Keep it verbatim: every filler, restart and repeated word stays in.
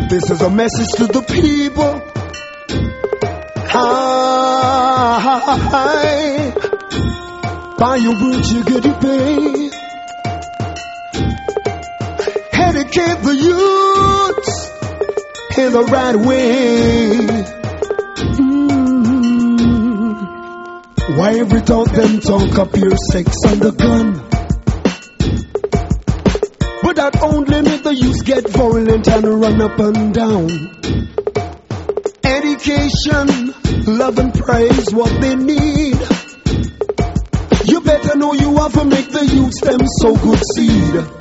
This is a message to the people. Hi. By your words you get your pay. Educate the youths in the right way. Mm. Why every talk them talk up your sex and the gun? But that only make the youth get violent and run up and down. Education, love and praise what they need. You better know you have to make the youth them so good seed.